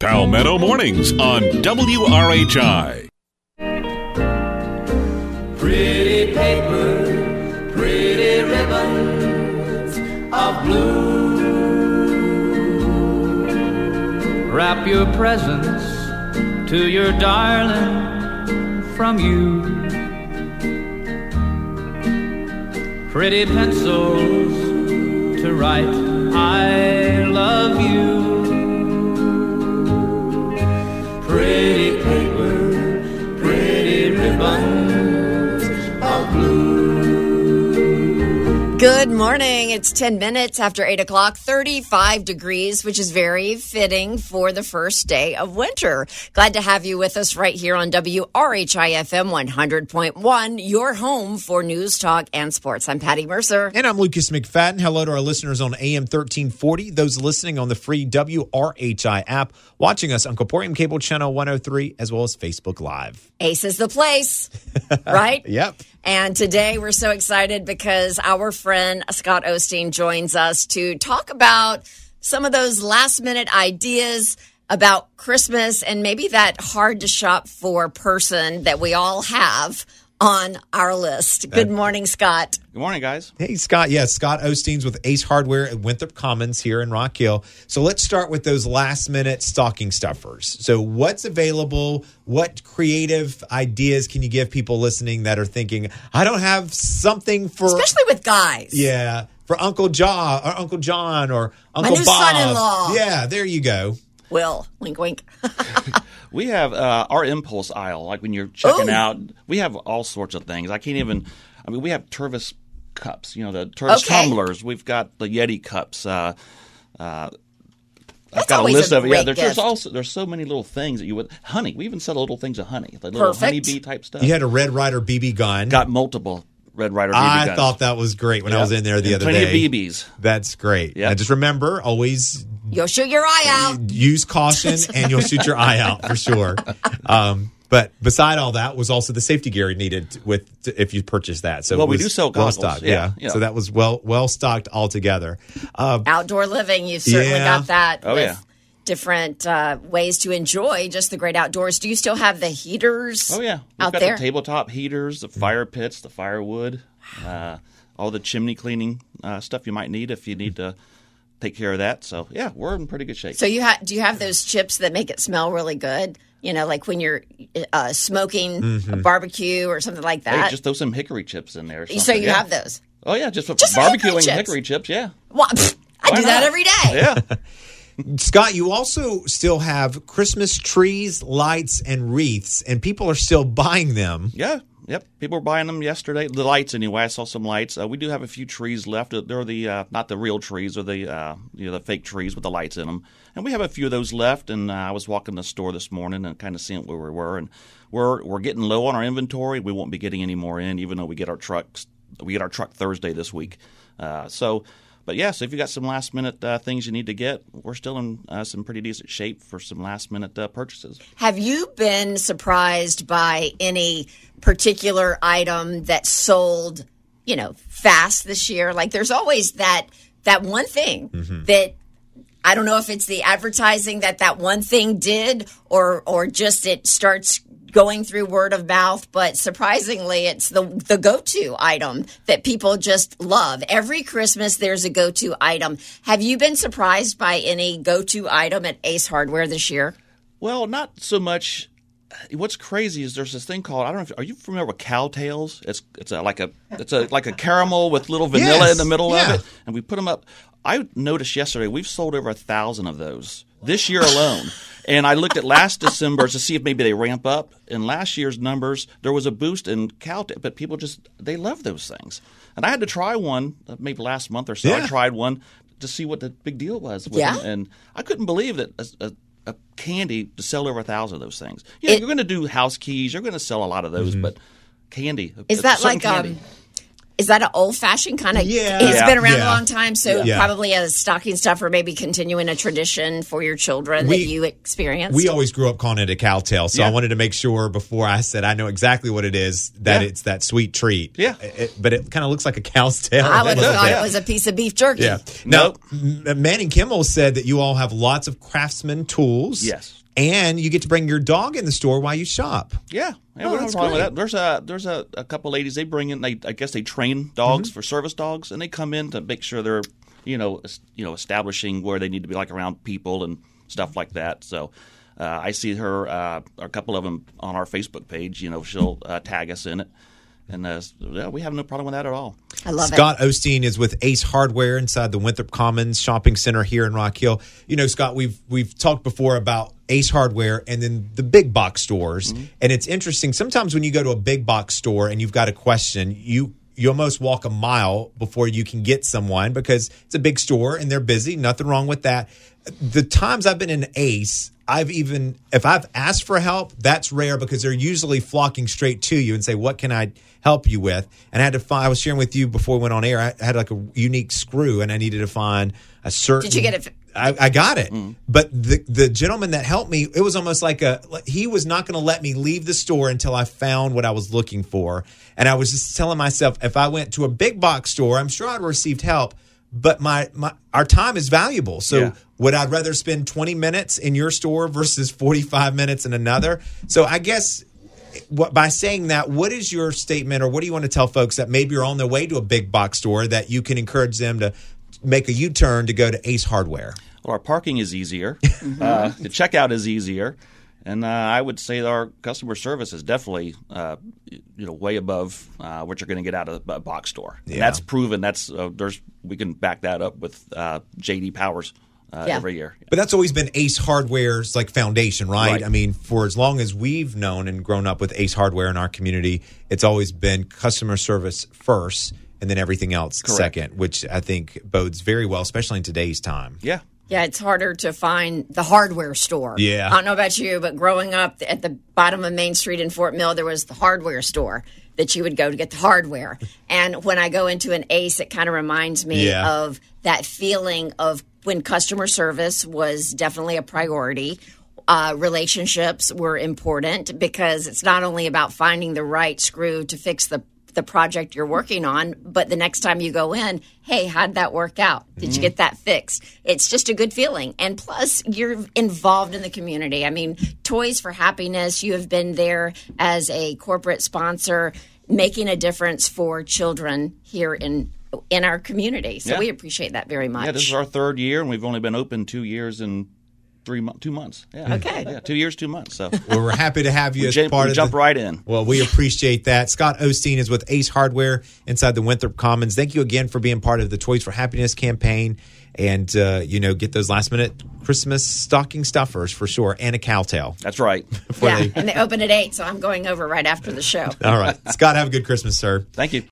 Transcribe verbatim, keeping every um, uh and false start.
Palmetto Mornings on W R H I. Pretty paper, pretty ribbons of blue. Wrap your presents to your darling from you. Pretty pencils to write I love you. Pretty paper, pretty ribbons of blue. Good morning. It's ten minutes after eight o'clock, thirty-five degrees, which is very fitting for the first day of winter. Glad to have you with us right here on W R H I F M one hundred point one, your home for news, talk, and sports. I'm Patty Mercer. And I'm Lucas McFadden. Hello to our listeners on A M thirteen forty, those listening on the free W R H I app, watching us on Corporium Cable Channel one oh three, as well as Facebook Live. Ace is the place, right? Yep. And today we're so excited because our friend Scott Osteen joins us to talk about some of those last minute ideas about Christmas and maybe that hard to shop for person that we all have on our list. Good morning, Scott. Good morning, guys. Hey, Scott. Yes, Scott Osteen's with Ace Hardware at Winthrop Commons here in Rock Hill. So let's start with those last-minute stocking stuffers. So what's available? What creative ideas can you give people listening that are thinking, I don't have something for... Especially with guys. Yeah, for Uncle John or Uncle John or Uncle My new Bob. son-in-law. Yeah, there you go. Will, wink, wink. We have uh, our impulse aisle, like when you're checking Ooh. out. We have all sorts of things. I can't even. I mean, we have Tervis cups. You know, the Tervis Okay. tumblers. We've got the Yeti cups. Uh, uh, I've That's got a always list a of it. Yeah, great there's, there's gift. also there's so many little things that you would honey. We even sell little things of honey, like little Perfect. honeybee type stuff. You had a Red Ryder B B gun. got multiple Red Ryder B B I guns. thought that was great when I Yeah. was in there the And other plenty day. of B Bs. That's great. Yeah. And just remember, always You'll shoot your eye out. use caution and you'll shoot your eye out for sure. Um, but beside all that was also the safety gear needed with if you purchase that. So Well, it we was do sell well goggles. stocked. Yeah, Yeah. yeah. So that was well well stocked altogether. Uh, Outdoor living, you've certainly Yeah. got that Oh, with yeah. different uh, ways to enjoy just the great outdoors. Do you still have the heaters Oh yeah, we've out got there? the tabletop heaters, the fire pits, the firewood, uh, all the chimney cleaning uh, stuff you might need if you need to take care of that. So yeah, we're in pretty good shape. So you ha- do you have those chips that make it smell really good? You know, like when you're uh, smoking a barbecue or something like Hey, that. just throw some hickory chips in there. Or so something. you yeah. have those. Oh yeah, just for Just some hickory barbecuing chips. hickory chips. Yeah, Well, pfft, I Why do that not? every day. yeah. Scott, you also still have Christmas trees, lights, and wreaths, and people are still buying them. Yeah, yep. People were buying them yesterday. The lights, anyway. I saw some lights. Uh, we do have a few trees left. They're the uh, not the real trees, or the uh, you know the fake trees with the lights in them. And we have a few of those left. And uh, I was walking the store this morning and kind of seeing where we were. And we're we're getting low on our inventory. We won't be getting any more in, even though we get our trucks. We get our truck Thursday this week. Uh, so. But yeah, so if you got some last minute uh, things you need to get, we're still in uh, some pretty decent shape for some last minute uh, purchases. Have you been surprised by any particular item that sold, you know, fast this year? Like there's always that that one thing Mm-hmm. that I don't know if it's the advertising that that one thing did or or just it starts going through word of mouth, but surprisingly it's the the go-to item that people just love. Every Christmas there's a go-to item. Have you been surprised by any go-to item at Ace Hardware this year? Well, not so much. What's crazy is there's this thing called I don't know. If, are you familiar with Cowtails? It's it's a, like a it's a like a caramel with little vanilla Yes, in the middle yeah. of it, and we put them up. I noticed yesterday we've sold over a thousand of those this year alone. And I looked at last December to see if maybe they ramp up. In last year's numbers, there was a boost in Cowtail, but people just they love those things. And I had to try one uh, maybe last month or so. Yeah. I tried one to see what the big deal was with Yeah. them, and I couldn't believe that a, a, a candy to sell over a thousand of those things. You know, It- you're going to do house keys, you're going to sell a lot of those, but candy Is a that certain like candy. um is that an old-fashioned kind of? Yeah. It's Yeah. been around Yeah. a long time, so Yeah. probably a stocking stuffer, maybe continuing a tradition for your children We- that you experienced. We always grew up calling it a cowtail, so Yeah. I wanted to make sure before I said I know exactly what it is that Yeah. it's that sweet treat. Yeah. It- but it kind of looks like a cow's tail. I would a have little thought bit. it was a piece of beef jerky. Yeah. Now, Nope. M- Manning Kimmel said that you all have lots of craftsman tools. Yes. And you get to bring your dog in the store while you shop. Yeah, yeah, Oh, we don't have that's a problem with great. that. There's a there's a, a couple ladies they bring in. They I guess they train dogs Mm-hmm. for service dogs, and they come in to make sure they're you know es- you know establishing where they need to be, like around people and stuff like that. So uh, I see her uh, a couple of them on our Facebook page. You know, she'll uh, tag us in it, and uh, yeah, we have no problem with that at all. I love Scott Osteen is with Ace Hardware inside the Winthrop Commons Shopping Center here in Rock Hill. You know, Scott, we've we've talked before about Ace Hardware and then the big box stores. Mm-hmm. And it's interesting. Sometimes when you go to a big box store and you've got a question, you you almost walk a mile before you can get someone because it's a big store and they're busy. Nothing wrong with that. The times I've been in Ace, I've even, if I've asked for help, that's rare because they're usually flocking straight to you and say, what can I help you with? And I had to find, I was sharing with you before we went on air, I had like a unique screw and I needed to find a certain. Did you get it? I, I got it. Mm. But the the gentleman that helped me, it was almost like a, he was not going to let me leave the store until I found what I was looking for. And I was just telling myself, if I went to a big box store, I'm sure I'd received help. But my, my our time is valuable. So Yeah. would I rather spend twenty minutes in your store versus forty-five minutes in another? So I guess what, by saying that, what is your statement or what do you want to tell folks that maybe are on their way to a big box store that you can encourage them to make a U-turn to go to Ace Hardware? Well, our parking is easier. uh, the checkout is easier. And uh, I would say our customer service is definitely, uh, you know, way above uh, what you're going to get out of a box store. And Yeah. that's proven. That's uh, there's we can back that up with uh, J D Powers uh, Yeah. every year. But that's always been Ace Hardware's like foundation, right? Right. I mean, for as long as we've known and grown up with Ace Hardware in our community, it's always been customer service first and then everything else Correct. second, which I think bodes very well, especially in today's time. Yeah. Yeah, it's harder to find the hardware store. Yeah. I don't know about you, but growing up at the bottom of Main Street in Fort Mill, there was the hardware store that you would go to get the hardware. And when I go into an Ace, it kind of reminds me Yeah. of that feeling of when customer service was definitely a priority. Uh, relationships were important because it's not only about finding the right screw to fix the the project you're working on, but the next time you go in, hey, how'd that work out? Did you get that fixed? It's just a good feeling. And plus, you're involved in the community. I mean, Toys for Happiness, you have been there as a corporate sponsor, making a difference for children here in in our community. So Yeah. we appreciate that very much. Yeah, this is our third year, and we've only been open two years and three months, two months. Yeah. Okay. Yeah, two years, two months. So Well, we're happy to have you we, as jump, part we of jump the, right in. Well, we appreciate that. Scott Osteen is with Ace Hardware inside the Winthrop Commons. Thank you again for being part of the Toys for Happiness campaign. And, uh, you know, get those last minute Christmas stocking stuffers for sure and a cowtail. That's right. before yeah, they- and they open at eight, so I'm going over right after the show. All right. Scott, have a good Christmas, sir. Thank you.